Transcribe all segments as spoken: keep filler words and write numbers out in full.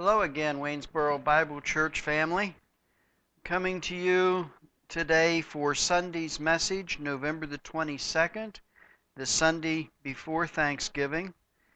Hello again, Waynesboro Bible Church family. Coming to you today for Sunday's message, November the twenty-second, the Sunday before Thanksgiving.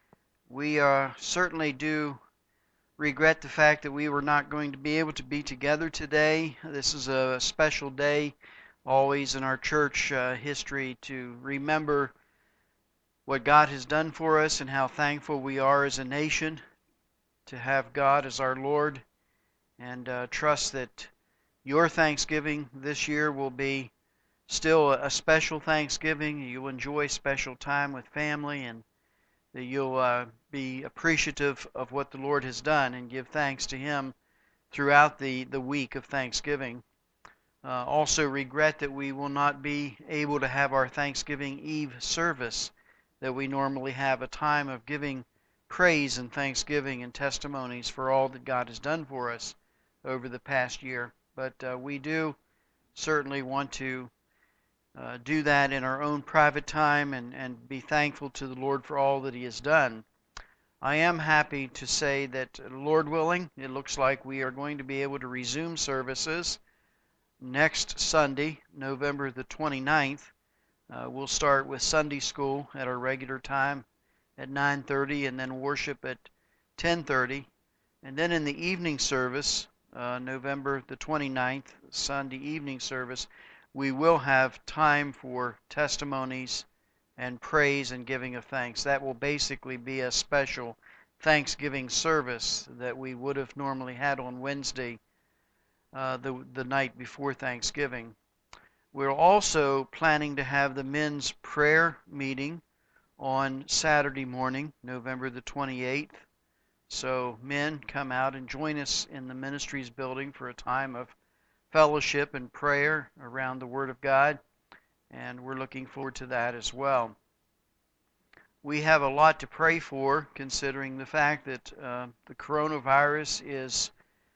We uh, certainly do regret the fact that we were not going to be able to be together today. This is a special day, always in our church uh, history, to remember what God has done for us and how thankful we are as a nation to have God as our Lord, and uh, trust that your Thanksgiving this year will be still a special Thanksgiving. You'll enjoy special time with family, and that you'll uh, be appreciative of what the Lord has done and give thanks to Him throughout the, the week of Thanksgiving. Uh, also regret that we will not be able to have our Thanksgiving Eve service that we normally have, a time of giving praise and thanksgiving and testimonies for all that God has done for us over the past year. But uh, we do certainly want to uh, do that in our own private time and, and be thankful to the Lord for all that He has done. I am happy to say that, Lord willing, it looks like we are going to be able to resume services next Sunday, November the twenty-ninth. Uh, we'll start with Sunday school at our regular time at nine thirty, and then worship at ten thirty. And then in the evening service, uh, November the twenty-ninth, Sunday evening service, we will have time for testimonies and praise and giving of thanks. That will basically be a special Thanksgiving service that we would have normally had on Wednesday, uh, the, the night before Thanksgiving. We're also planning to have the men's prayer meeting on Saturday morning, November the twenty-eighth. So men, come out and join us in the ministries building for a time of fellowship and prayer around the Word of God, and we're looking forward to that as well. We have a lot to pray for, considering the fact that uh, the coronavirus is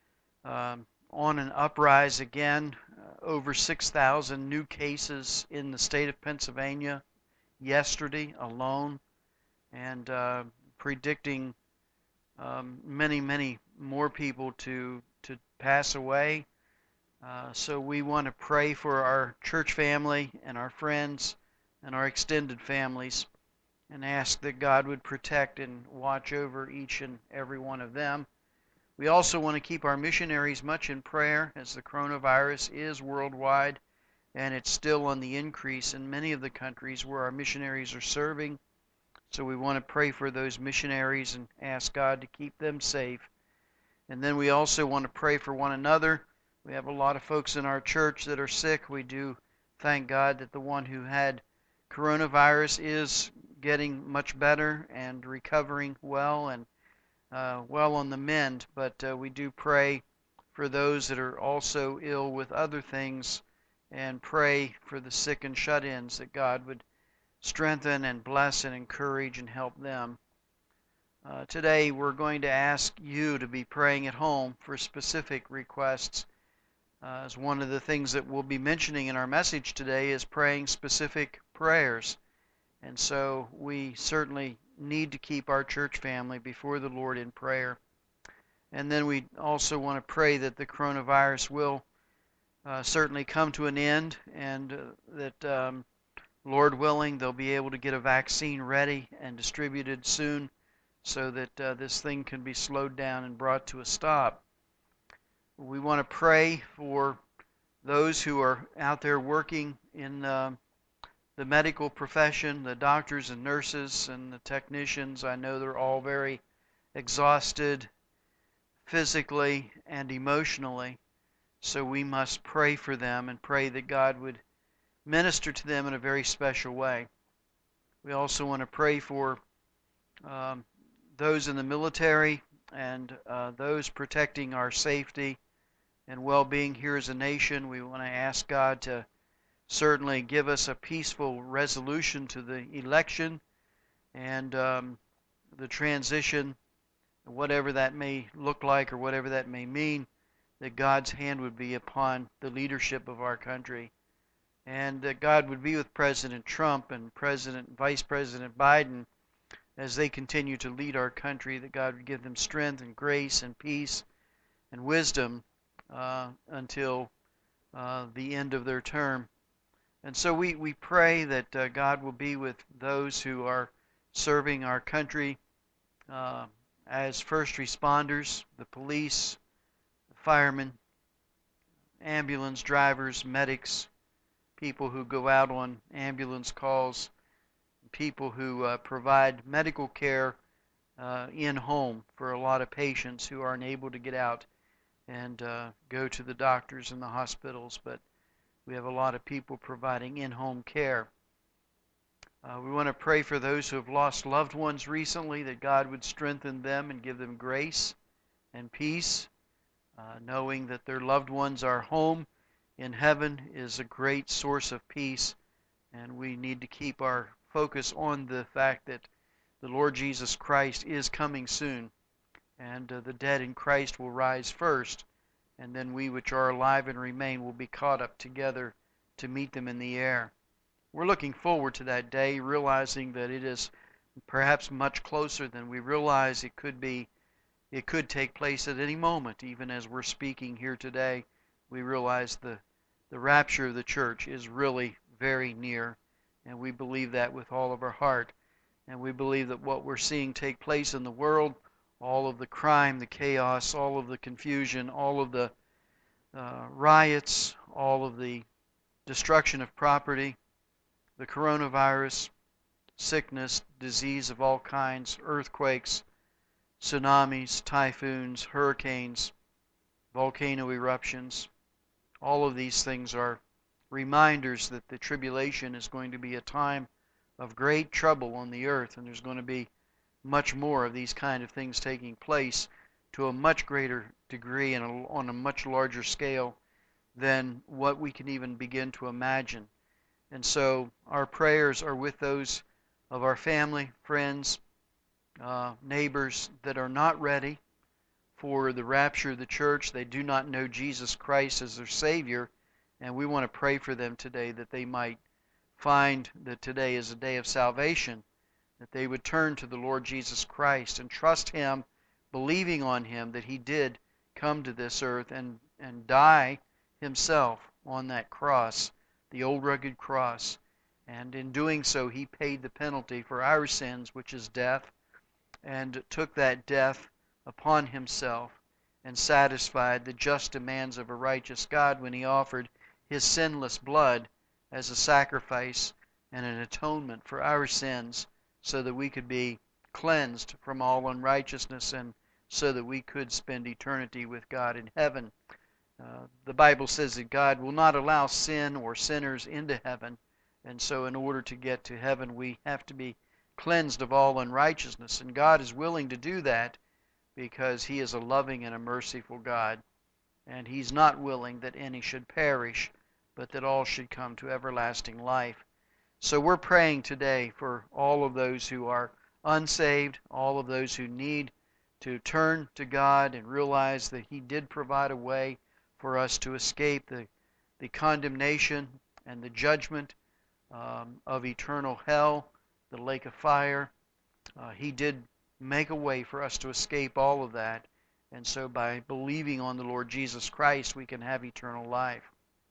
um, on an uprise again. Uh, over six thousand new cases in the state of Pennsylvania yesterday alone, and uh, predicting um, many, many more people to to pass away. Uh, so we want to pray for our church family and our friends and our extended families, and ask that God would protect and watch over each and every one of them. We also want to keep our missionaries much in prayer, as the coronavirus is worldwide, and it's still on the increase in many of the countries where our missionaries are serving. So we want to pray for those missionaries and ask God to keep them safe. And then we also want to pray for one another. We have a lot of folks in our church that are sick. We do thank God that the one who had coronavirus is getting much better and recovering well and uh, well on the mend. But uh, we do pray for those that are also ill with other things, and pray for the sick and shut-ins, that God would strengthen and bless and encourage and help them. Uh, today we're going to ask you to be praying at home for specific requests. Uh, as one of the things that we'll be mentioning in our message today is praying specific prayers. And so we certainly need to keep our church family before the Lord in prayer. And then we also want to pray that the coronavirus will Uh, certainly come to an end, and uh, that, um, Lord willing, they'll be able to get a vaccine ready and distributed soon, so that uh, this thing can be slowed down and brought to a stop. We want to pray for those who are out there working in uh, the medical profession, the doctors and nurses and the technicians. I know they're all very exhausted physically and emotionally. So we must pray for them and pray that God would minister to them in a very special way. We also want to pray for um, those in the military and uh, those protecting our safety and well-being here as a nation. We want to ask God to certainly give us a peaceful resolution to the election and um, the transition, whatever that may look like or whatever that may mean, that God's hand would be upon the leadership of our country, and that God would be with President Trump and President Vice President Biden as they continue to lead our country, that God would give them strength and grace and peace and wisdom uh, until uh, the end of their term. And so we, we pray that uh, God will be with those who are serving our country uh, as first responders, the police, the firemen, ambulance drivers, medics, people who go out on ambulance calls, people who uh, provide medical care uh, in home for a lot of patients who aren't able to get out and uh, go to the doctors and the hospitals, but we have a lot of people providing in-home care. Uh, we want to pray for those who have lost loved ones recently, that God would strengthen them and give them grace and peace, uh, knowing that their loved ones are home in heaven is a great source of peace, and we need to keep our focus on the fact that the Lord Jesus Christ is coming soon, and uh, the dead in Christ will rise first, and then we which are alive and remain will be caught up together to meet them in the air. We're looking forward to that day, realizing that it is perhaps much closer than we realize. It could be, it could take place at any moment. Even as we're speaking here today, we realize the, the rapture of the church is really very near, and we believe that with all of our heart. And we believe that what we're seeing take place in the world, all of the crime, the chaos, all of the confusion, all of the uh, riots, all of the destruction of property, the coronavirus, sickness, disease of all kinds, earthquakes, tsunamis, typhoons, hurricanes, volcano eruptions, all of these things are reminders that the tribulation is going to be a time of great trouble on the earth, and there's going to be much more of these kind of things taking place to a much greater degree and on a much larger scale than what we can even begin to imagine. And so our prayers are with those of our family, friends, uh, neighbors that are not ready for the rapture of the church. They do not know Jesus Christ as their Savior, and we want to pray for them today that they might find that today is a day of salvation, that they would turn to the Lord Jesus Christ and trust Him, believing on Him that He did come to this earth and, and die Himself on that cross, the old rugged cross. And in doing so, He paid the penalty for our sins, which is death, and took that death upon Himself and satisfied the just demands of a righteous God when He offered His sinless blood as a sacrifice and an atonement for our sins, so that we could be cleansed from all unrighteousness and so that we could spend eternity with God in heaven. Uh, the Bible says that God will not allow sin or sinners into heaven, and so in order to get to heaven we have to be cleansed of all unrighteousness, and God is willing to do that because He is a loving and a merciful God, and He's not willing that any should perish, but that all should come to everlasting life. So we're praying today for all of those who are unsaved, all of those who need to turn to God and realize that He did provide a way for us to escape the, the condemnation and the judgment um, of eternal hell, the lake of fire. Uh, he did make a way for us to escape all of that, and so by believing on the Lord Jesus Christ we can have eternal life.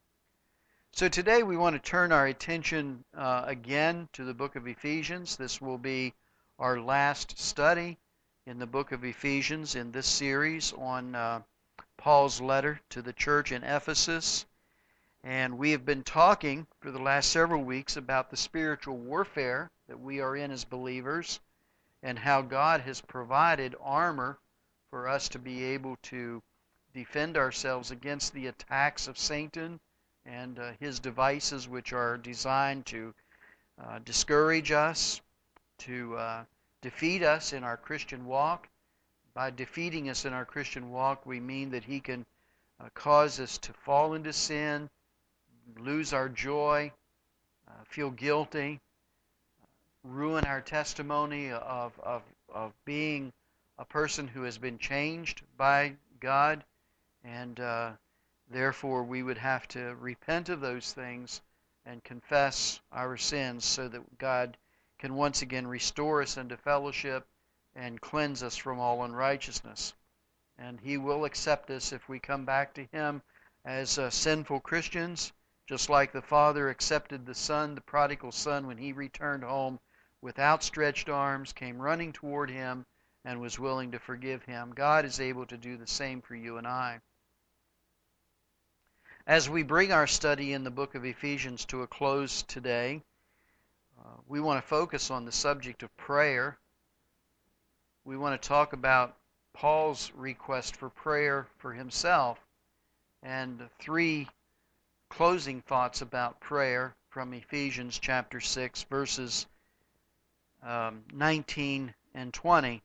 So today we want to turn our attention uh, again to the book of Ephesians. This will be our last study in the book of Ephesians in this series on uh, Paul's letter to the church in Ephesus. And we have been talking for the last several weeks about the spiritual warfare that we are in as believers and how God has provided armor for us to be able to defend ourselves against the attacks of Satan and uh, his devices, which are designed to uh, discourage us, to uh, defeat us in our Christian walk. By defeating us in our Christian walk, we mean that he can uh, cause us to fall into sin, lose our joy, uh, feel guilty, ruin our testimony of, of, of being a person who has been changed by God, and uh, therefore we would have to repent of those things and confess our sins so that God can once again restore us into fellowship and cleanse us from all unrighteousness. And He will accept us if we come back to Him as uh, sinful Christians, just like the Father accepted the Son, the prodigal son, when he returned home with outstretched arms, came running toward Him, and was willing to forgive him. God is able to do the same for you and I. As we bring our study in the book of Ephesians to a close today, uh, we want to focus on the subject of prayer. We want to talk about Paul's request for prayer for himself, and three closing thoughts about prayer from Ephesians chapter six, verses um, nineteen and twenty.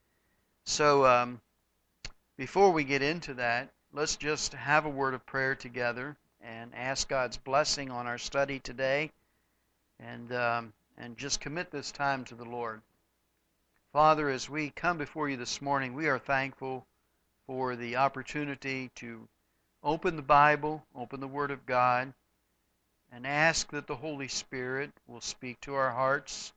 So um, before we get into that, let's just have a word of prayer together and ask God's blessing on our study today, and um, and just commit this time to the Lord. Father, as we come before you this morning, we are thankful for the opportunity to open the Bible, open the Word of God, and ask that the Holy Spirit will speak to our hearts.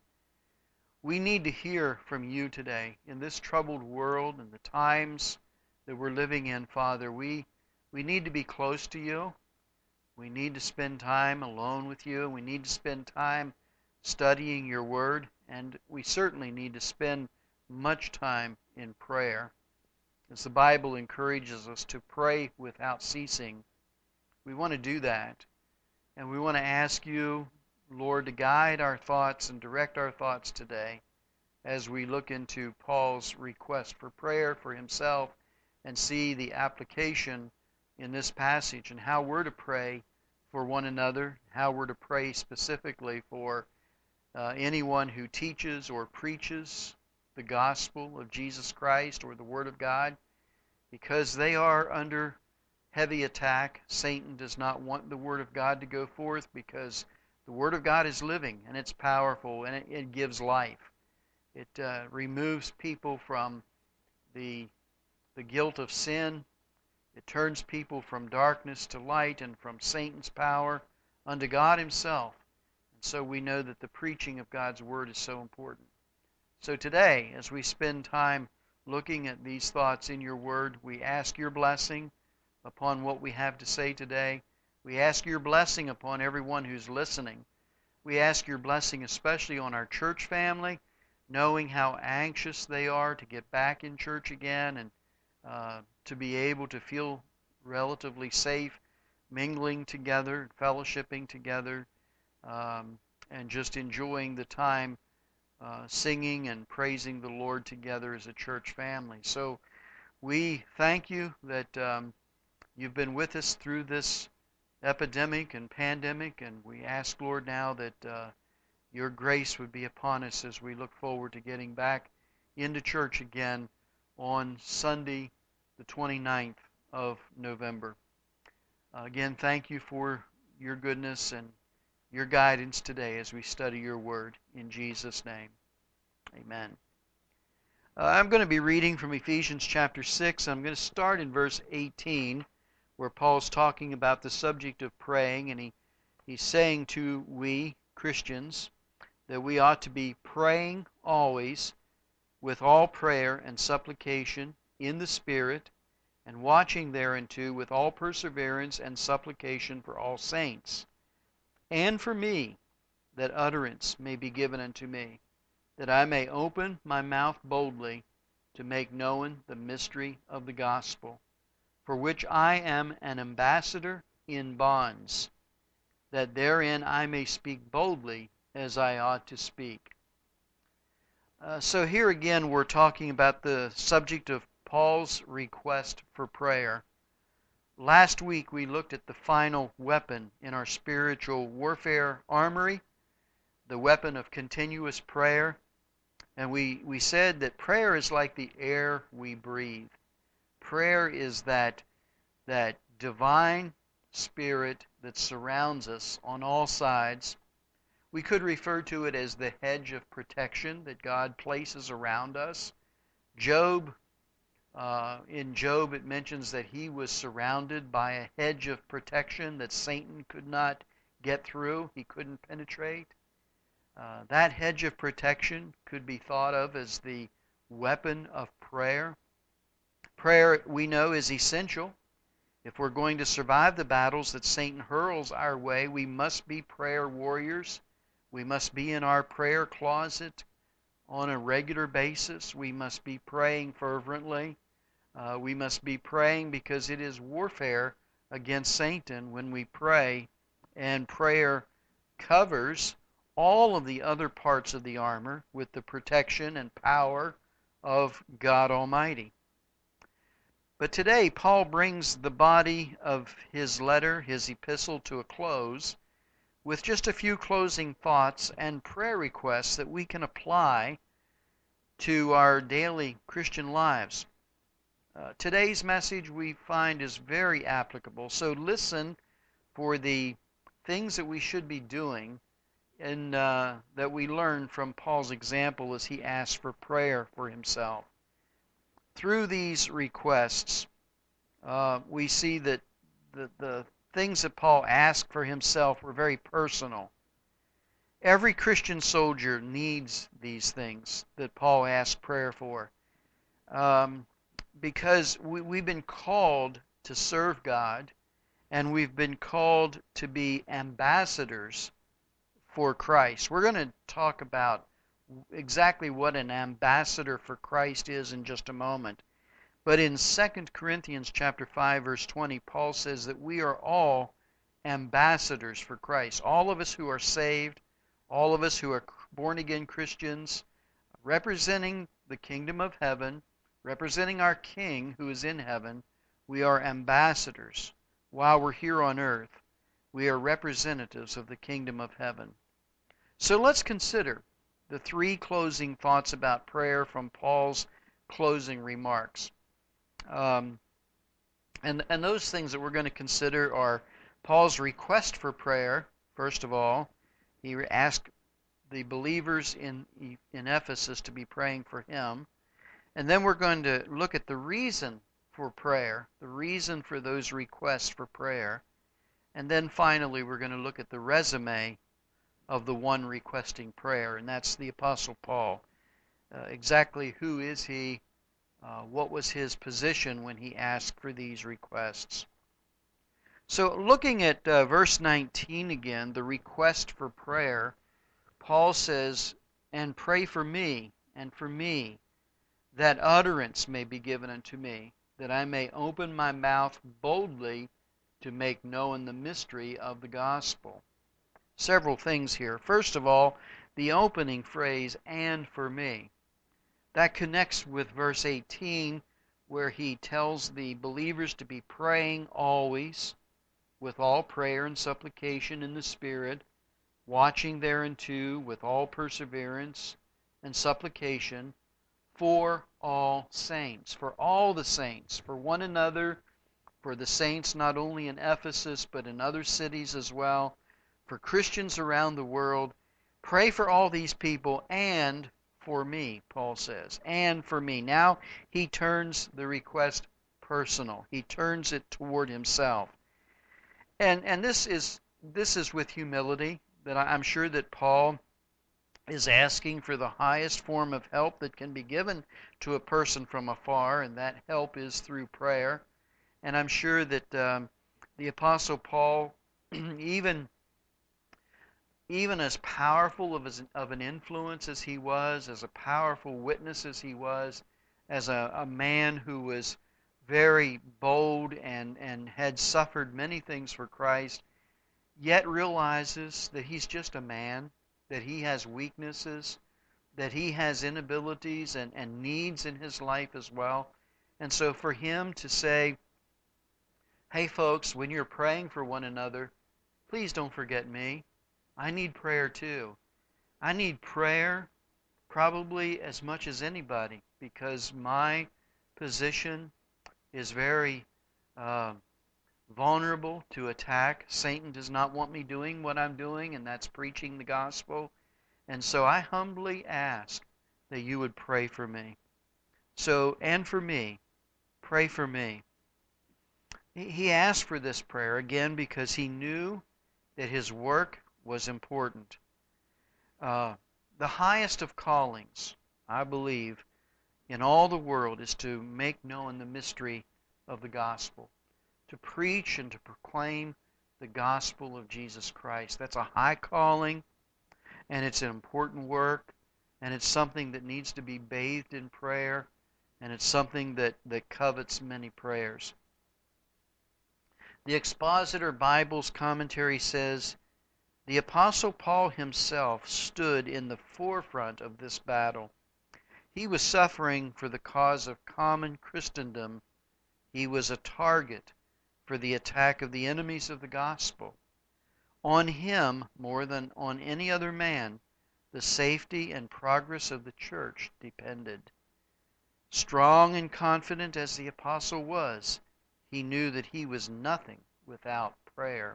We need to hear from you today. In this troubled world and the times that we're living in, Father, we, we need to be close to you. We need to spend time alone with you. We need to spend time studying your word. And we certainly need to spend much time in prayer. As the Bible encourages us to pray without ceasing, we want to do that. And we want to ask you, Lord, to guide our thoughts and direct our thoughts today as we look into Paul's request for prayer for himself and see the application in this passage and how we're to pray for one another, how we're to pray specifically for uh, anyone who teaches or preaches the gospel of Jesus Christ or the Word of God, because they are under heavy attack. Satan does not want the Word of God to go forth because the Word of God is living and it's powerful and it, it gives life. It uh, removes people from the, the guilt of sin. It turns people from darkness to light and from Satan's power unto God Himself. And so we know that the preaching of God's Word is so important. So today, as we spend time looking at these thoughts in your Word, we ask your blessing upon what we have to say today. We ask your blessing upon everyone who's listening. We ask your blessing especially on our church family, knowing how anxious they are to get back in church again and uh, to be able to feel relatively safe, mingling together, fellowshipping together, um, and just enjoying the time uh, singing and praising the Lord together as a church family. So we thank you that um, you've been with us through this epidemic and pandemic, and we ask, Lord, now that uh, your grace would be upon us as we look forward to getting back into church again on Sunday, the twenty-ninth of November. Uh, again, thank you for your goodness and your guidance today as we study your word. In Jesus' name, amen. Uh, I'm going to be reading from Ephesians chapter six. I'm going to start in verse eighteen, where Paul's talking about the subject of praying, and he, he's saying to we Christians that we ought to be praying always with all prayer and supplication in the Spirit, and watching thereunto with all perseverance and supplication for all saints, and for me, that utterance may be given unto me, that I may open my mouth boldly to make known the mystery of the gospel, for which I am an ambassador in bonds, that therein I may speak boldly as I ought to speak. Uh, so here again we're talking about the subject of Paul's request for prayer. Last week we looked at the final weapon in our spiritual warfare armory, the weapon of continuous prayer. And we, we said that prayer is like the air we breathe. Prayer is that, that divine spirit that surrounds us on all sides. We could refer to it as the hedge of protection that God places around us. Job, uh, in Job it mentions that he was surrounded by a hedge of protection that Satan could not get through, he couldn't penetrate. Uh, that hedge of protection could be thought of as the weapon of prayer. Prayer, we know, is essential. If we're going to survive the battles that Satan hurls our way, we must be prayer warriors. We must be in our prayer closet on a regular basis. We must be praying fervently. Uh, we must be praying because it is warfare against Satan when we pray, and prayer covers all of the other parts of the armor with the protection and power of God Almighty. But today, Paul brings the body of his letter, his epistle, to a close with just a few closing thoughts and prayer requests that we can apply to our daily Christian lives. Uh, today's message we find is very applicable, so listen for the things that we should be doing and uh, that we learn from Paul's example as he asked for prayer for himself. Through these requests, uh, we see that the, the things that Paul asked for himself were very personal. Every Christian soldier needs these things that Paul asked prayer for, um, because we, we've been called to serve God, and we've been called to be ambassadors for Christ. We're going to talk about exactly what an ambassador for Christ is in just a moment. But in Second Corinthians chapter five, verse twenty, Paul says that we are all ambassadors for Christ. All of us who are saved, all of us who are born-again Christians, representing the kingdom of heaven, representing our King who is in heaven, we are ambassadors. While we're here on earth, we are representatives of the kingdom of heaven. So let's consider the three closing thoughts about prayer from Paul's closing remarks. Um, and, and those things that we're going to consider are Paul's request for prayer, first of all. He asked the believers in, in Ephesus to be praying for him. And then we're going to look at the reason for prayer, the reason for those requests for prayer. And then finally, we're going to look at the resume of the one requesting prayer, and that's the Apostle Paul. Uh, exactly who is he? Uh, what was his position when he asked for these requests? So looking at uh, verse nineteen again, the request for prayer, Paul says, "And pray for me, and for me, that utterance may be given unto me, that I may open my mouth boldly to make known the mystery of the gospel." Several things here. First of all, the opening phrase, "and for me." That connects with verse eighteen, where he tells the believers to be praying always, with all prayer and supplication in the Spirit, watching thereunto with all perseverance and supplication for all saints, for all the saints, for one another, for the saints not only in Ephesus but in other cities as well, for Christians around the world. Pray for all these people and for me, Paul says, and for me. Now he turns the request personal. He turns it toward himself. And and this is this is with humility, that I'm sure that Paul is asking for the highest form of help that can be given to a person from afar, and that help is through prayer. And I'm sure that um, the Apostle Paul, even even as powerful of, as, of an influence as he was, as a powerful witness as he was, as a, a man who was very bold and, and had suffered many things for Christ, yet realizes that he's just a man, that he has weaknesses, that he has inabilities and, and needs in his life as well. And so for him to say, hey folks, when you're praying for one another, please don't forget me. I need prayer too. I need prayer probably as much as anybody, because my position is very uh, vulnerable to attack. Satan does not want me doing what I'm doing, and that's preaching the gospel. And so I humbly ask that you would pray for me. So, and for me, pray for me. He asked for this prayer, again, because he knew that his work was important. Uh, the highest of callings, I believe, in all the world is to make known the mystery of the gospel, to preach and to proclaim the gospel of Jesus Christ. That's a high calling, and it's an important work, and it's something that needs to be bathed in prayer, and it's something that, that covets many prayers. The Expositor Bible's commentary says, the Apostle Paul himself stood in the forefront of this battle. He was suffering for the cause of common Christendom. He was a target for the attack of the enemies of the gospel. On him, more than on any other man, the safety and progress of the church depended. Strong and confident as the apostle was, he knew that he was nothing without prayer.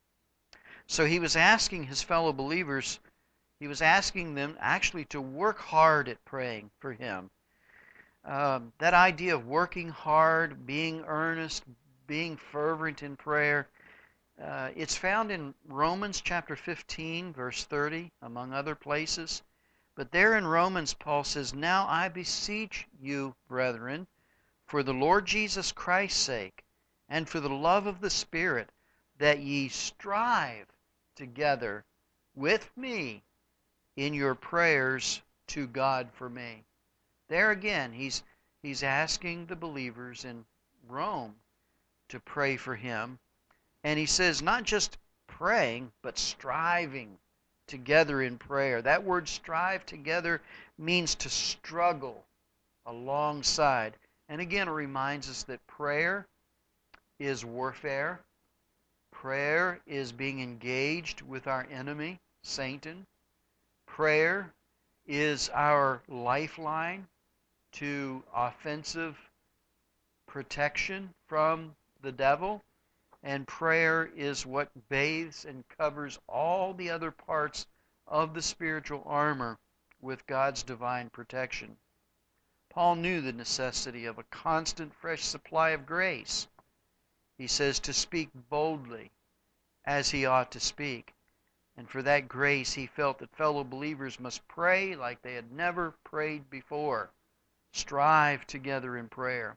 So he was asking his fellow believers, he was asking them actually to work hard at praying for him. Um, that idea of working hard, being earnest, being fervent in prayer, uh, it's found in Romans chapter fifteen, verse thirty, among other places. But there in Romans, Paul says, now I beseech you, brethren, for the Lord Jesus Christ's sake, and for the love of the Spirit, that ye strive together with me in your prayers to God for me. There again, he's, he's asking the believers in Rome to pray for him. And he says not just praying, but striving together in prayer. That word strive together means to struggle alongside. And again, it reminds us that prayer is warfare. Prayer is being engaged with our enemy, Satan. Prayer is our lifeline to offensive protection from the devil. And prayer is what bathes and covers all the other parts of the spiritual armor with God's divine protection. Paul knew the necessity of a constant, fresh supply of grace. He says to speak boldly as he ought to speak. And for that grace, he felt that fellow believers must pray like they had never prayed before. Strive together in prayer.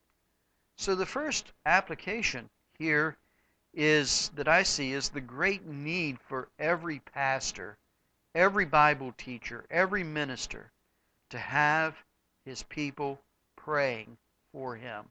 So the first application here is that I see is the great need for every pastor, every Bible teacher, every minister to have his people praying for him.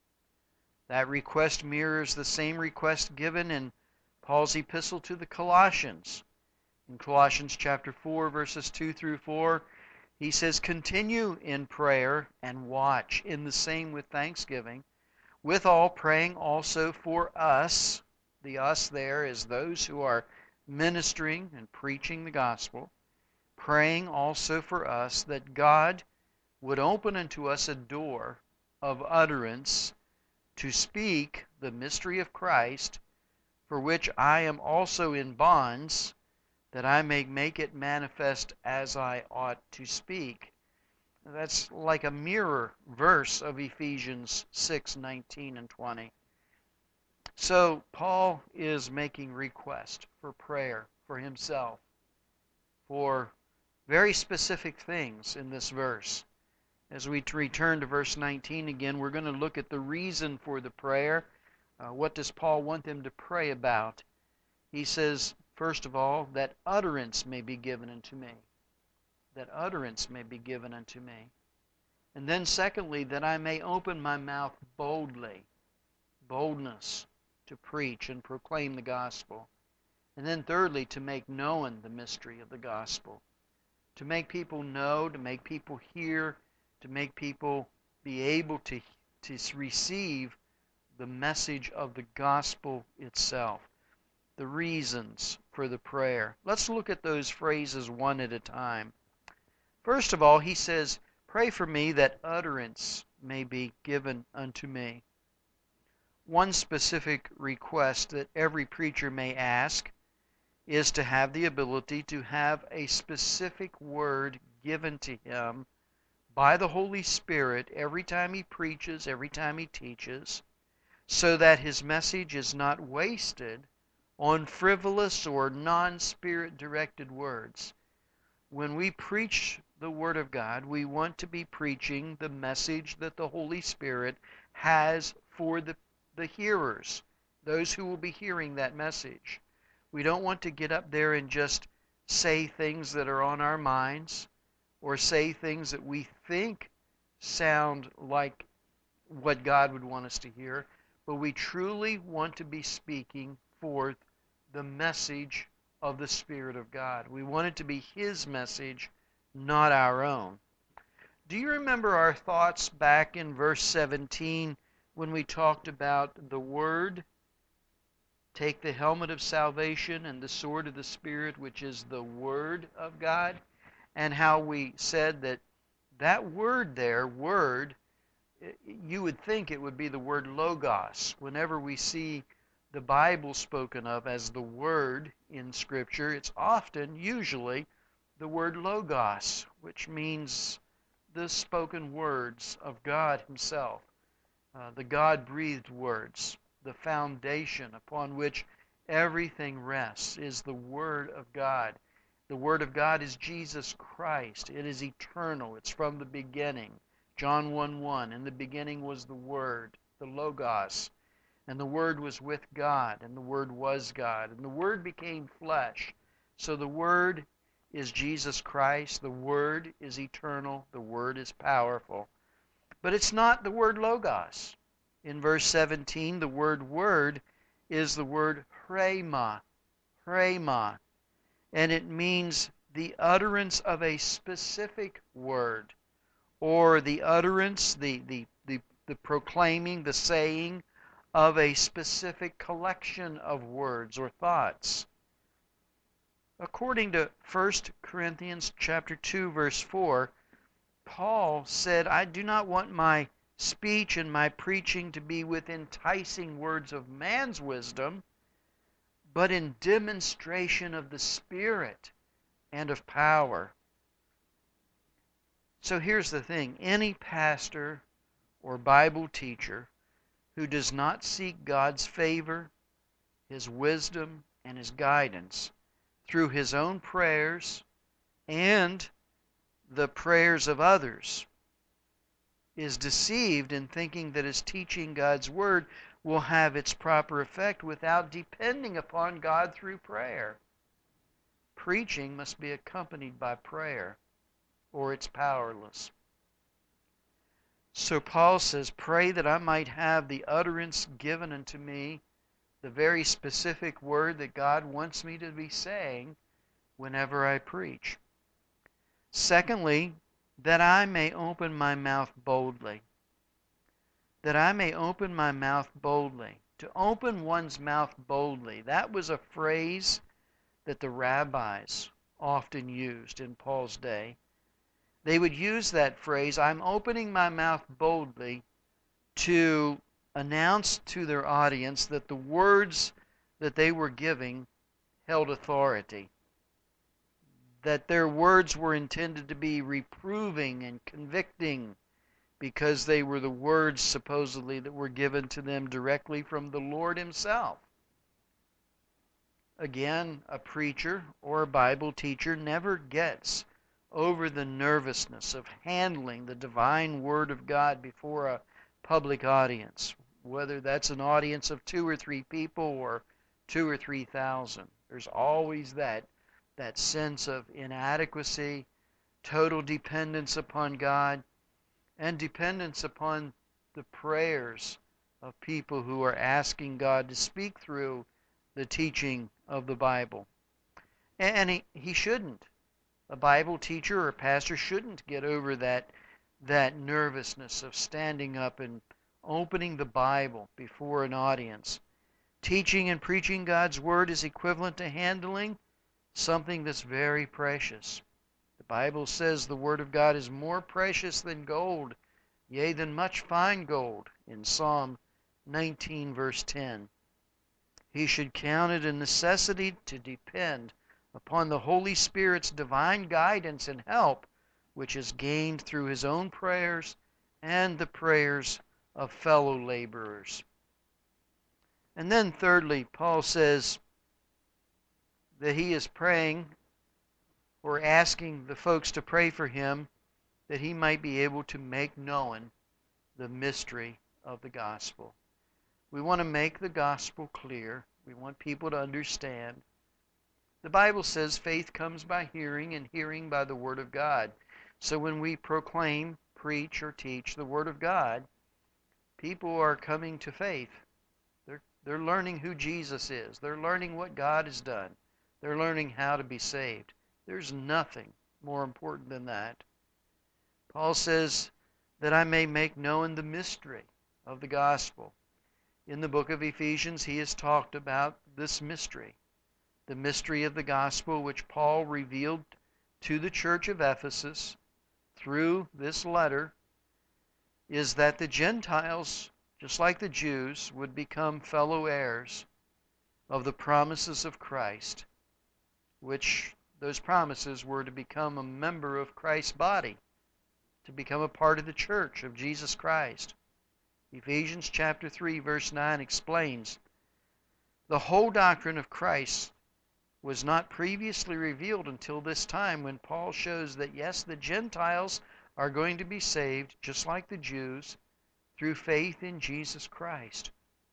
That request mirrors the same request given in Paul's epistle to the Colossians. In Colossians chapter four, verses two through four, he says, continue in prayer and watch, in the same with thanksgiving, with all praying also for us. The us there is those who are ministering and preaching the gospel, praying also for us that God would open unto us a door of utterance to speak the mystery of Christ, for which I am also in bonds, that I may make it manifest as I ought to speak. That's like a mirror verse of Ephesians six, nineteen and twenty. So Paul is making request for prayer for himself, for very specific things in this verse. As we return to verse nineteen again, we're going to look at the reason for the prayer. Uh, what does Paul want them to pray about? He says, first of all, that utterance may be given unto me. That utterance may be given unto me. And then secondly, that I may open my mouth boldly. Boldness to preach and proclaim the gospel. And then thirdly, to make known the mystery of the gospel. To make people know, to make people hear, to make people be able to, to receive the message of the gospel itself. The reasons for the prayer. Let's look at those phrases one at a time. First of all, he says, pray for me that utterance may be given unto me. One specific request that every preacher may ask is to have the ability to have a specific word given to him by the Holy Spirit every time he preaches, every time he teaches, so that his message is not wasted on frivolous or non-spirit directed words, when we preach the Word of God, we want to be preaching the message that the Holy Spirit has for the, the hearers, those who will be hearing that message. We don't want to get up there and just say things that are on our minds or say things that we think sound like what God would want us to hear, but we truly want to be speaking forth the message of the Spirit of God. We want it to be His message, not our own. Do you remember our thoughts back in verse seventeen when we talked about the Word? Take the helmet of salvation and the sword of the Spirit, which is the Word of God, and how we said that that word there, word, you would think it would be the word logos. Whenever we see the Bible spoken of as the Word in Scripture, it's often, usually, the word logos, which means the spoken words of God Himself, uh, the God-breathed words. The foundation upon which everything rests is the Word of God. The Word of God is Jesus Christ. It is eternal. It's from the beginning. John one one, in the beginning was the Word, the Logos, and the Word was with God, and the Word was God, and the Word became flesh. So the Word is Jesus Christ. The Word is eternal. The Word is powerful. But it's not the word Logos. In verse seventeen, the word word is the word rhema, rhema, and it means the utterance of a specific word, or the utterance, the, the, the, the proclaiming, the saying of a specific collection of words or thoughts. According to First Corinthians chapter two, verse four, Paul said, I do not want my speech and my preaching to be with enticing words of man's wisdom, but in demonstration of the Spirit and of power. So here's the thing. Any pastor or Bible teacher who does not seek God's favor, His wisdom, and His guidance through his own prayers and the prayers of others is deceived in thinking that his teaching God's Word will have its proper effect without depending upon God through prayer. Preaching must be accompanied by prayer, or it's powerless. So Paul says, pray that I might have the utterance given unto me, the very specific word that God wants me to be saying whenever I preach. Secondly, that I may open my mouth boldly. That I may open my mouth boldly. To open one's mouth boldly, that was a phrase that the rabbis often used in Paul's day. They would use that phrase, I'm opening my mouth boldly, to announce to their audience that the words that they were giving held authority. That their words were intended to be reproving and convicting because they were the words supposedly that were given to them directly from the Lord Himself. Again, a preacher or a Bible teacher never gets over the nervousness of handling the divine Word of God before a public audience, whether that's an audience of two or three people or two or three thousand. There's always that that sense of inadequacy, total dependence upon God, and dependence upon the prayers of people who are asking God to speak through the teaching of the Bible. And he, he shouldn't. A Bible teacher or a pastor shouldn't get over that, that nervousness of standing up and opening the Bible before an audience. Teaching and preaching God's Word is equivalent to handling something that's very precious. The Bible says the Word of God is more precious than gold, yea, than much fine gold, in Psalm nineteen, verse ten. He should count it a necessity to depend upon the Holy Spirit's divine guidance and help, which is gained through his own prayers and the prayers of fellow laborers. And then thirdly, Paul says that he is praying or asking the folks to pray for him that he might be able to make known the mystery of the gospel. We want to make the gospel clear. We want people to understand. The Bible says faith comes by hearing, and hearing by the Word of God. So when we proclaim, preach, or teach the Word of God, people are coming to faith. They're, they're learning who Jesus is. They're learning what God has done. They're learning how to be saved. There's nothing more important than that. Paul says that I may make known the mystery of the gospel. In the book of Ephesians, he has talked about this mystery. The mystery of the gospel which Paul revealed to the church of Ephesus through this letter is that the Gentiles, just like the Jews, would become fellow heirs of the promises of Christ, which those promises were to become a member of Christ's body, to become a part of the church of Jesus Christ. Ephesians chapter three verse nine explains, the whole doctrine of Christ was not previously revealed until this time, when Paul shows that yes, the Gentiles are going to be saved just like the Jews through faith in Jesus Christ.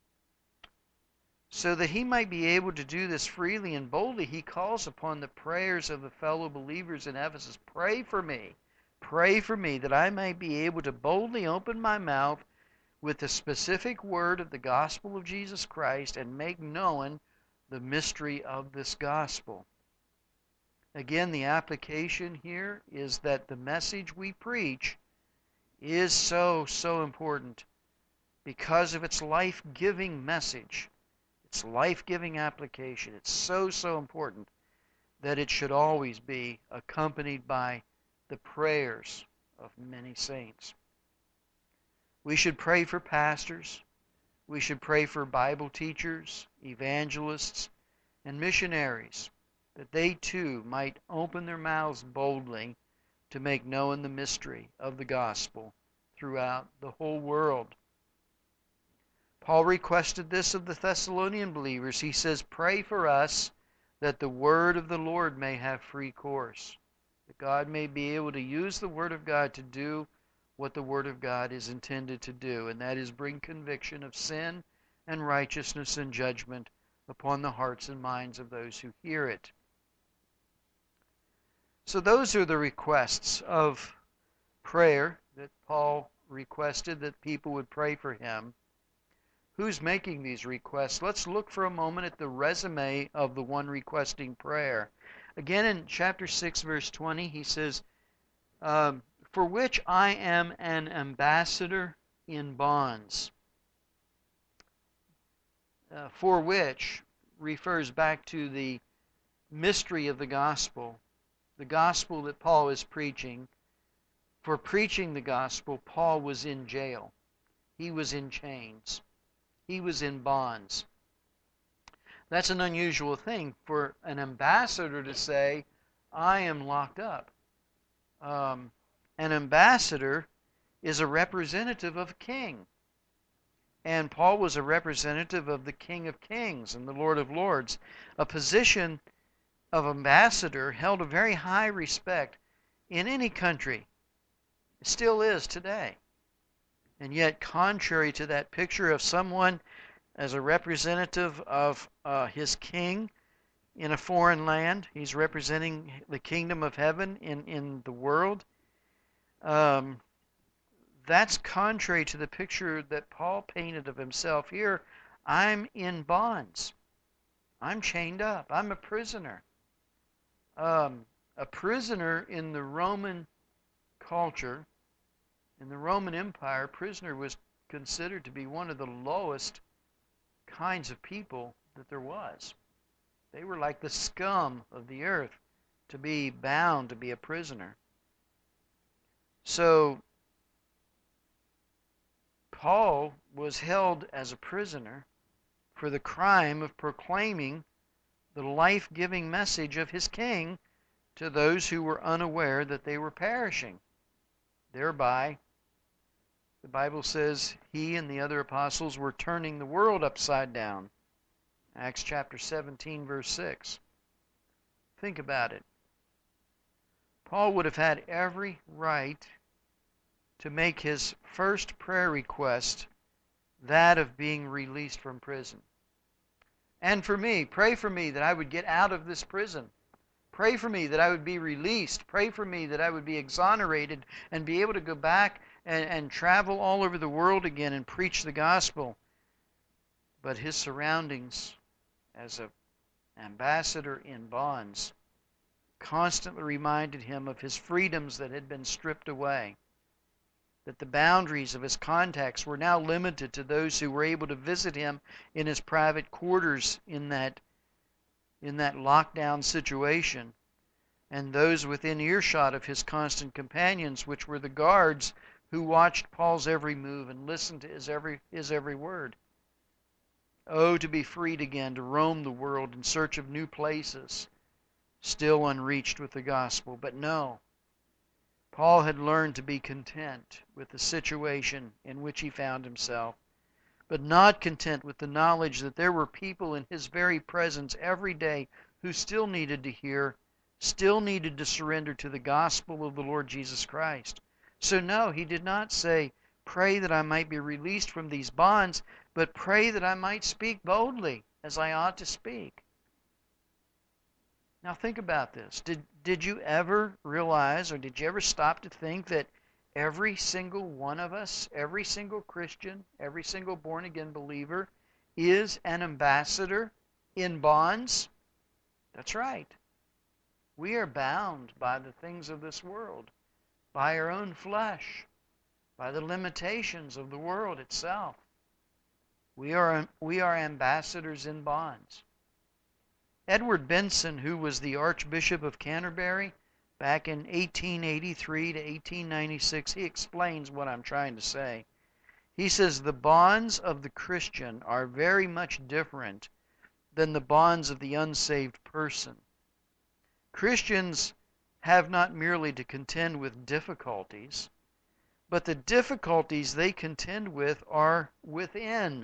So that he might be able to do this freely and boldly, he calls upon the prayers of the fellow believers in Ephesus. Pray for me. Pray for me that I may be able to boldly open my mouth with the specific word of the gospel of Jesus Christ and make known the mystery of this gospel. Again, the application here is that the message we preach is so, so important because of its life-giving message, its life-giving application. It's so, so important that it should always be accompanied by the prayers of many saints. We should pray for pastors. We should pray for Bible teachers, evangelists, and missionaries, that they too might open their mouths boldly to make known the mystery of the gospel throughout the whole world. Paul requested this of the Thessalonian believers. He says, pray for us that the word of the Lord may have free course, that God may be able to use the word of God to do what the word of God is intended to do, and that is bring conviction of sin and righteousness and judgment upon the hearts and minds of those who hear it. So those are the requests of prayer that Paul requested that people would pray for him. Who's making these requests? Let's look for a moment at the resume of the one requesting prayer. Again, in chapter six, verse twenty, he says, um, for which I am an ambassador in bonds. Uh, for which refers back to the mystery of the gospel, the gospel that Paul is preaching. For preaching the gospel, Paul was in jail. He was in chains. He was in bonds. That's an unusual thing for an ambassador to say, I am locked up. Um, an ambassador is a representative of a king. And Paul was a representative of the King of Kings and the Lord of Lords. A position of ambassador held a very high respect in any country. It still is today. And yet, contrary to that picture of someone as a representative of uh, his king in a foreign land, he's representing the kingdom of heaven in, in the world. Um, that's contrary to the picture that Paul painted of himself here. I'm in bonds. I'm chained up. I'm a prisoner. Um, a prisoner in the Roman culture, in the Roman Empire, prisoner was considered to be one of the lowest kinds of people that there was. They were like the scum of the earth, to be bound to be a prisoner. So Paul was held as a prisoner for the crime of proclaiming the life-giving message of his king to those who were unaware that they were perishing. Thereby, the Bible says he and the other apostles were turning the world upside down. Acts chapter seventeen, verse six. Think about it. Paul would have had every right to make his first prayer request that of being released from prison. And for me, pray for me that I would get out of this prison. Pray for me that I would be released. Pray for me that I would be exonerated and be able to go back and, and travel all over the world again and preach the gospel. But his surroundings as an ambassador in bonds constantly reminded him of his freedoms that had been stripped away, that the boundaries of his contacts were now limited to those who were able to visit him in his private quarters in that, in that lockdown situation, and those within earshot of his constant companions, which were the guards who watched Paul's every move and listened to his every, his every word. Oh, to be freed again, to roam the world in search of new places, still unreached with the gospel. But no, Paul had learned to be content with the situation in which he found himself, but not content with the knowledge that there were people in his very presence every day who still needed to hear, still needed to surrender to the gospel of the Lord Jesus Christ. So no, he did not say, pray that I might be released from these bonds, but pray that I might speak boldly as I ought to speak. Now think about this. Did, did you ever realize, or did you ever stop to think that every single one of us, every single Christian, every single born-again believer is an ambassador in bonds? That's right. We are bound by the things of this world, by our own flesh, by the limitations of the world itself. We are, we are ambassadors in bonds. Edward Benson, who was the Archbishop of Canterbury back in eighteen eighty-three to eighteen ninety-six, he explains what I'm trying to say. He says, the bonds of the Christian are very much different than the bonds of the unsaved person. Christians have not merely to contend with difficulties, but the difficulties they contend with are within.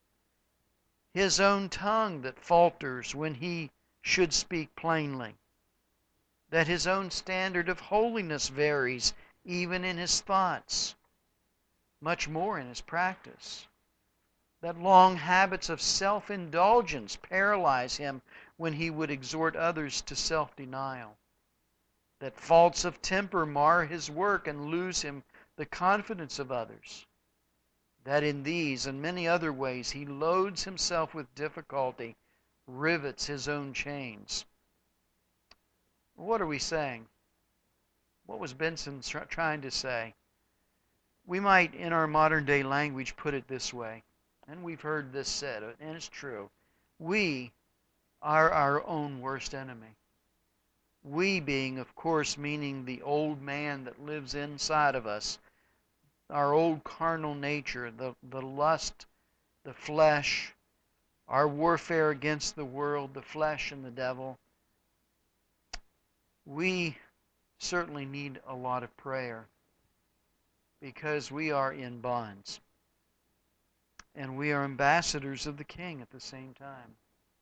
His own tongue that falters when he should speak plainly. That his own standard of holiness varies even in his thoughts, much more in his practice. That long habits of self-indulgence paralyze him when he would exhort others to self-denial. That faults of temper mar his work and lose him the confidence of others. That in these and many other ways he loads himself with difficulty, rivets his own chains. What are we saying? What was Benson trying to say? We might, in our modern day language, put it this way, and we've heard this said, and it's true. We are our own worst enemy. We being, of course, meaning the old man that lives inside of us, our old carnal nature, the, the lust, the flesh, our warfare against the world, the flesh and the devil. We certainly need a lot of prayer because we are in bonds. And we are ambassadors of the King at the same time.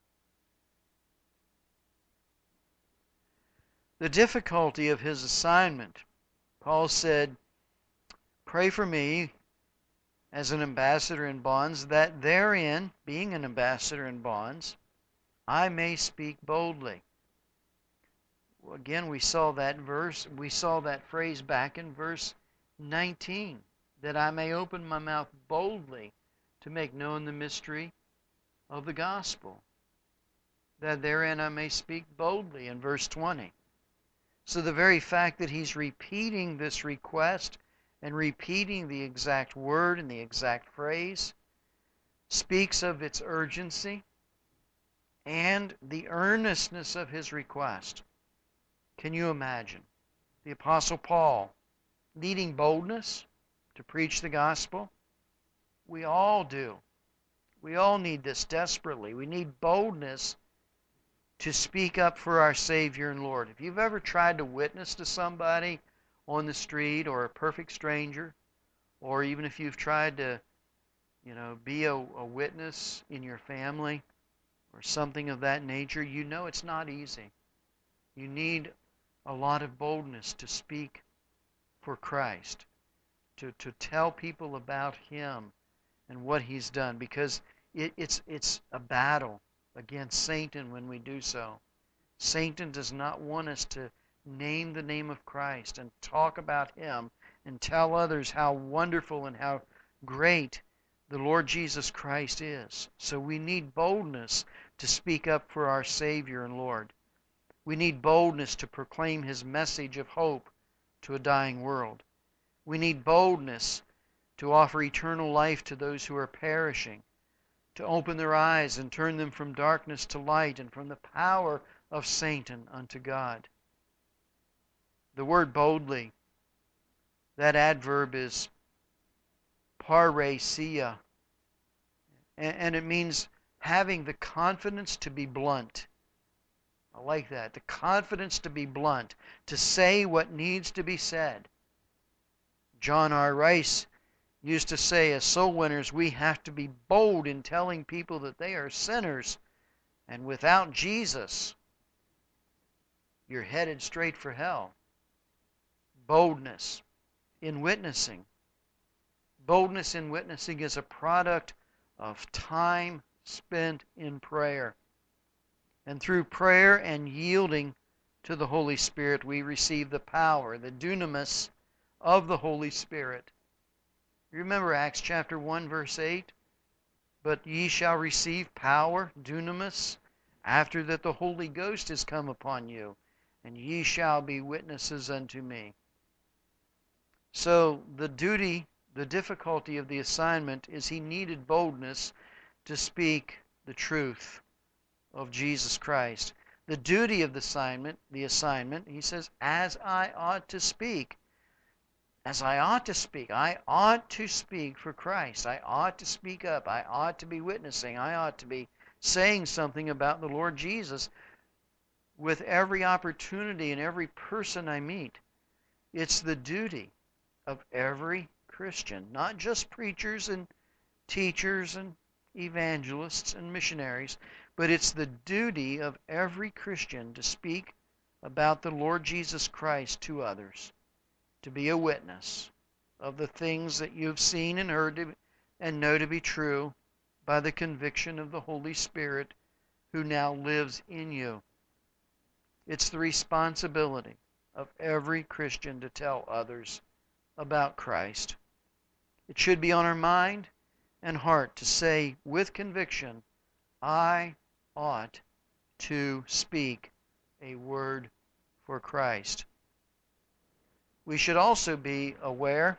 The difficulty of his assignment, Paul said, pray for me as an ambassador in bonds, that therein, being an ambassador in bonds, I may speak boldly. Well, again, we saw that verse, we saw that phrase back in verse nineteen, that I may open my mouth boldly to make known the mystery of the gospel, that therein I may speak boldly in verse twenty. So the very fact that he's repeating this request and repeating the exact word and the exact phrase speaks of its urgency and the earnestness of his request. Can you imagine the Apostle Paul needing boldness to preach the gospel? We all do. We all need this desperately. We need boldness to speak up for our Savior and Lord. If you've ever tried to witness to somebody on the street or a perfect stranger, or even if you've tried to, you know, be a, a witness in your family or something of that nature, you know it's not easy. You need a lot of boldness to speak for Christ, to, to tell people about Him and what He's done, because it, it's, it's a battle against Satan when we do so. Satan does not want us to name the name of Christ and talk about Him and tell others how wonderful and how great the Lord Jesus Christ is. So we need boldness to speak up for our Savior and Lord. We need boldness to proclaim His message of hope to a dying world. We need boldness to offer eternal life to those who are perishing, to open their eyes and turn them from darkness to light and from the power of Satan unto God. The word boldly, that adverb is parousia, and it means having the confidence to be blunt. I like that. The confidence to be blunt, to say what needs to be said. John R. Rice used to say, as soul winners, we have to be bold in telling people that they are sinners, and without Jesus, you're headed straight for hell. Boldness in witnessing. Boldness in witnessing is a product of time spent in prayer. And through prayer and yielding to the Holy Spirit, we receive the power, the dunamis of the Holy Spirit. Remember Acts chapter one, verse eight? But ye shall receive power, dunamis, after that the Holy Ghost is come upon you, and ye shall be witnesses unto me. So the duty, the difficulty of the assignment is he needed boldness to speak the truth of Jesus Christ. The duty of the assignment, the assignment, he says, as I ought to speak. As I ought to speak. I ought to speak for Christ. I ought to speak up. I ought to be witnessing. I ought to be saying something about the Lord Jesus with every opportunity and every person I meet. It's the duty of every Christian, not just preachers and teachers and evangelists and missionaries, but it's the duty of every Christian to speak about the Lord Jesus Christ to others, to be a witness of the things that you've seen and heard to, and know to be true by the conviction of the Holy Spirit who now lives in you. It's the responsibility of every Christian to tell others about Christ. It should be on our mind and heart to say with conviction, I ought to speak a word for Christ. We should also be aware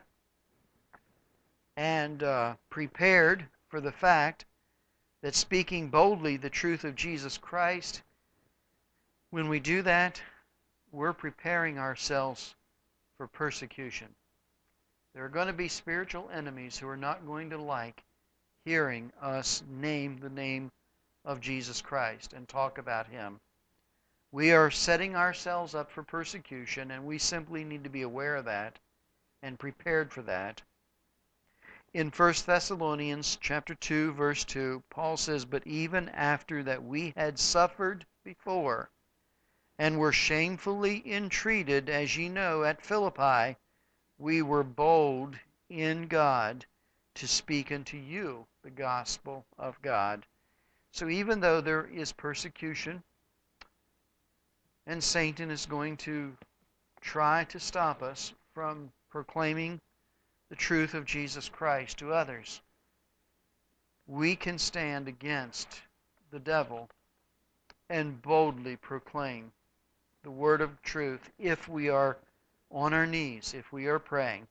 and uh, prepared for the fact that speaking boldly the truth of Jesus Christ, when we do that, we're preparing ourselves for persecution. There are going to be spiritual enemies who are not going to like hearing us name the name of Jesus Christ and talk about Him. We are setting ourselves up for persecution, and we simply need to be aware of that and prepared for that. In First Thessalonians chapter two, verse two, Paul says, but even after that we had suffered before, and were shamefully entreated, as ye know, at Philippi, we were bold in God to speak unto you the gospel of God. So even though there is persecution, and Satan is going to try to stop us from proclaiming the truth of Jesus Christ to others, we can stand against the devil and boldly proclaim the word of truth if we are on our knees, if we are praying.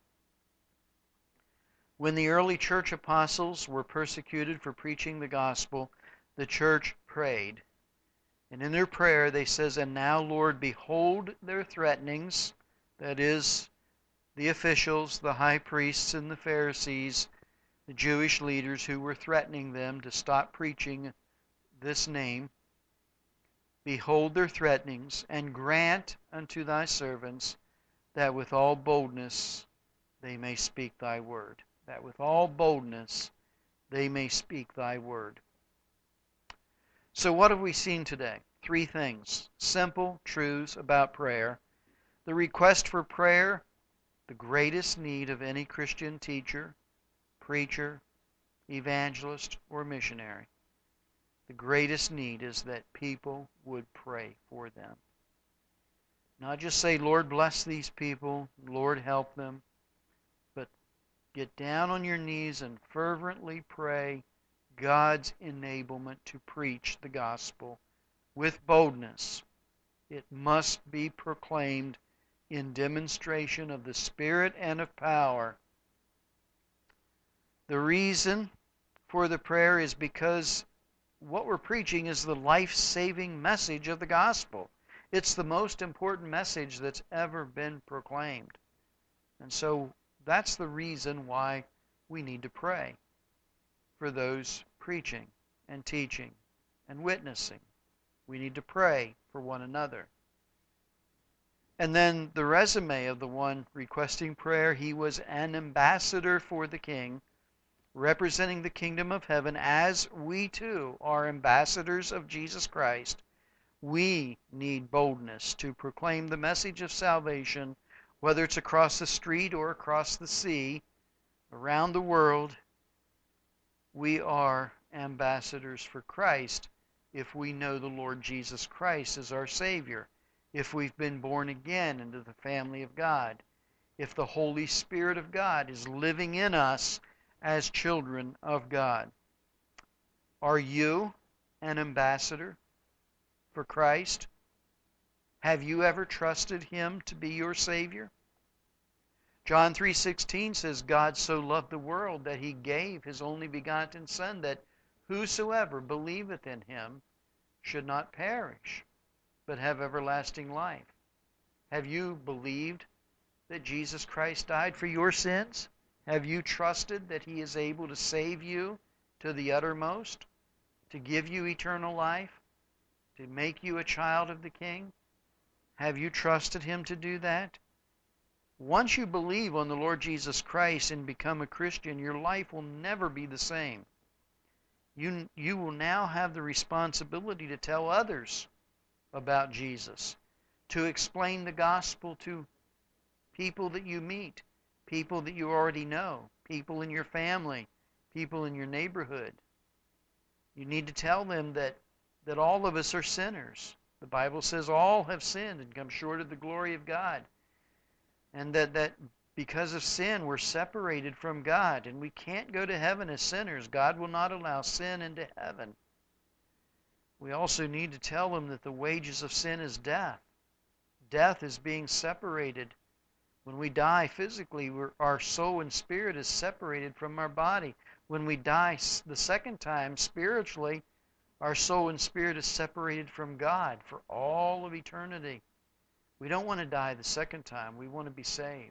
When the early church apostles were persecuted for preaching the gospel, the church prayed. And in their prayer they says, and now, Lord, behold their threatenings, that is, the officials, the high priests and the Pharisees, the Jewish leaders who were threatening them to stop preaching this name. Behold their threatenings, and grant unto thy servants that with all boldness they may speak thy word. That with all boldness they may speak thy word. So what have we seen today? Three things. Simple truths about prayer. The request for prayer, the greatest need of any Christian teacher, preacher, evangelist, or missionary. The greatest need is that people would pray for them. Not just say, Lord, bless these people, Lord, help them, but get down on your knees and fervently pray God's enablement to preach the gospel with boldness. It must be proclaimed in demonstration of the Spirit and of power. The reason for the prayer is because what we're preaching is the life-saving message of the gospel. It's the most important message that's ever been proclaimed. And so that's the reason why we need to pray for those preaching and teaching and witnessing. We need to pray for one another. And then the resume of the one requesting prayer, he was an ambassador for the king, representing the kingdom of heaven, as we too are ambassadors of Jesus Christ. We need boldness to proclaim the message of salvation, whether it's across the street or across the sea, around the world. We are ambassadors for Christ if we know the Lord Jesus Christ as our Savior, if we've been born again into the family of God, if the Holy Spirit of God is living in us as children of God. Are you an ambassador for Christ? Have you ever trusted Him to be your Savior? John three sixteen says, God so loved the world that He gave His only begotten Son, that whosoever believeth in Him should not perish, but have everlasting life. Have you believed that Jesus Christ died for your sins? Have you trusted that He is able to save you to the uttermost, to give you eternal life, to make you a child of the King? Have you trusted Him to do that? Once you believe on the Lord Jesus Christ and become a Christian, your life will never be the same. You, you will now have the responsibility to tell others about Jesus, to explain the gospel to people that you meet, people that you already know, people in your family, people in your neighborhood. You need to tell them that, that all of us are sinners. The Bible says all have sinned and come short of the glory of God. And that, that because of sin, we're separated from God. And we can't go to heaven as sinners. God will not allow sin into heaven. We also need to tell them that the wages of sin is death. Death is being separated. When we die physically, we're, our soul and spirit is separated from our body. When we die the second time, spiritually, our soul and spirit is separated from God for all of eternity. We don't want to die the second time. We want to be saved.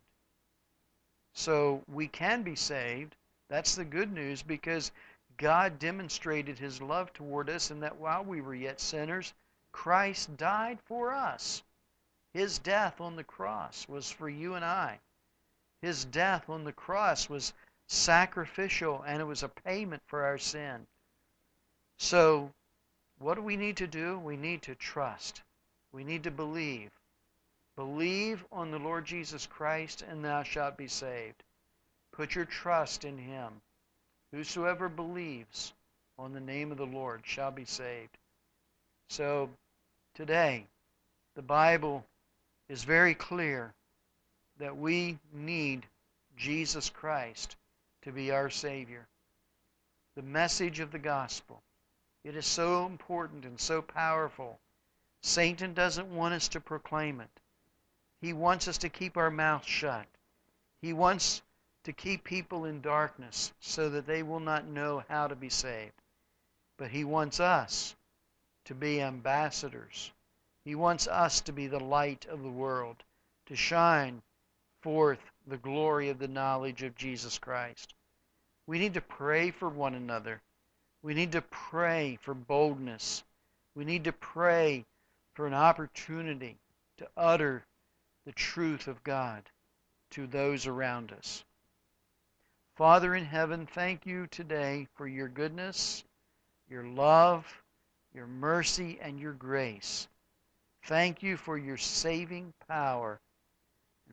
So we can be saved. That's the good news, because God demonstrated His love toward us, and that while we were yet sinners, Christ died for us. His death on the cross was for you and I. His death on the cross was sacrificial, and it was a payment for our sin. So what do we need to do? We need to trust. We need to believe. Believe on the Lord Jesus Christ, and thou shalt be saved. Put your trust in Him. Whosoever believes on the name of the Lord shall be saved. So today, the Bible is very clear that we need Jesus Christ to be our Savior. The message of the gospel, it is so important and so powerful. Satan doesn't want us to proclaim it. He wants us to keep our mouth shut. He wants to keep people in darkness so that they will not know how to be saved. But He wants us to be ambassadors. He wants us to be the light of the world, to shine forth the glory of the knowledge of Jesus Christ. We need to pray for one another. We need to pray for boldness. We need to pray for an opportunity to utter the truth of God to those around us. Father in heaven, thank you today for your goodness, your love, your mercy, and your grace. Thank you for your saving power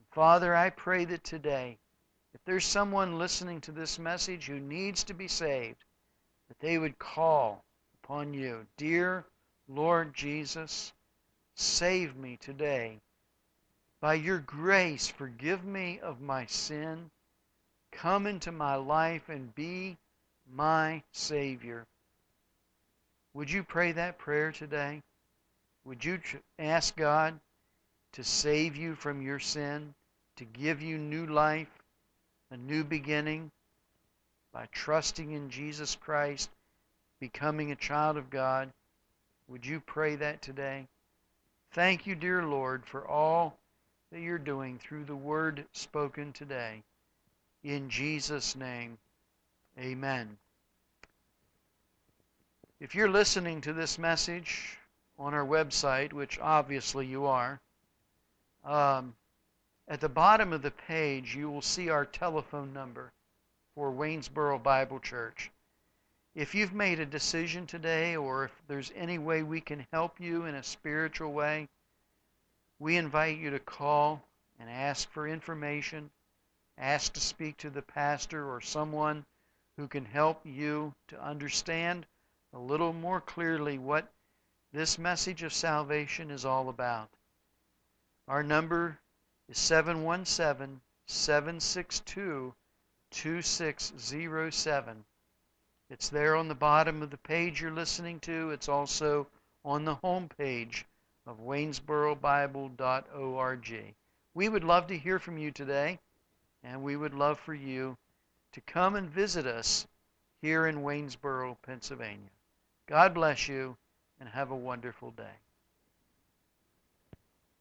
Father, I pray that today, if there's someone listening to this message who needs to be saved, that they would call upon you. Dear Lord Jesus, save me today. By your grace, forgive me of my sin. Come into my life and be my Savior. Would you pray that prayer today? Would you ask God to save you from your sin, to give you new life, a new beginning, by trusting in Jesus Christ, becoming a child of God? Would you pray that today? Thank you, dear Lord, for all that you're doing through the word spoken today. In Jesus' name, amen. If you're listening to this message on our website, which obviously you are, um, at the bottom of the page you will see our telephone number for Waynesboro Bible Church. If you've made a decision today, or if there's any way we can help you in a spiritual way, we invite you to call and ask for information, ask to speak to the pastor or someone who can help you to understand a little more clearly what this message of salvation is all about. Our number is seven one seven, seven six two, two six zero seven. It's there on the bottom of the page you're listening to. It's also on the home page of waynesboro bible dot org. We would love to hear from you today, and we would love for you to come and visit us here in Waynesboro, Pennsylvania. God bless you, and have a wonderful day.